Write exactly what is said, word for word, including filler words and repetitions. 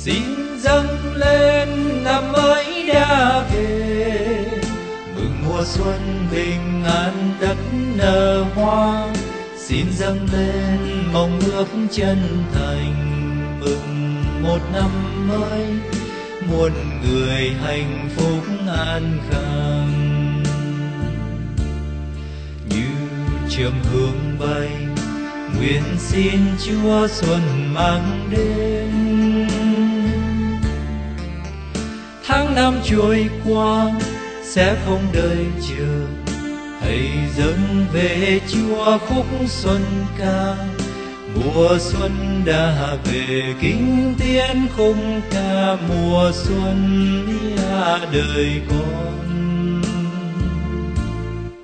xin dâng lên năm mới đã về, mừng mùa xuân bình an đất nở hoa. Xin dâng lên mong ước chân thành, mừng một năm mới muôn người hạnh phúc an khang. Như chim hương bay, nguyện xin Chúa xuân mang đến. Tháng năm trôi qua sẽ không đợi chờ, hãy dâng về Chúa khúc xuân ca. Mùa xuân đã về, kinh tiên khúc ca mùa xuân đã đời con.